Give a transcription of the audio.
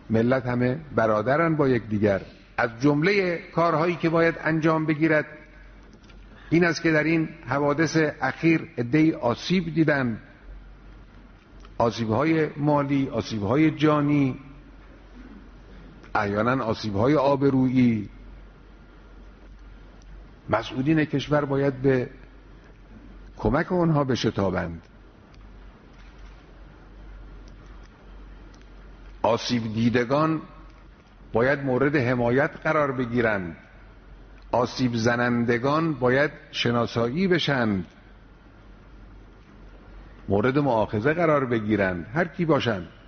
ملت همه برادرن با یکدیگر. از جمله کارهایی که باید انجام بگیرد این است که در این حوادث اخیر عده‌ای آسیب دیدن، آسیب‌های مالی، آسیب‌های جانی، احیانا آسیب‌های آبرویی. مسئولین کشور باید به کمک اونها بشتابند. آسیب دیدگان باید مورد حمایت قرار بگیرند، آسیب زنندگان باید شناسایی بشند، مورد مؤاخذه قرار بگیرند، هر کی باشند.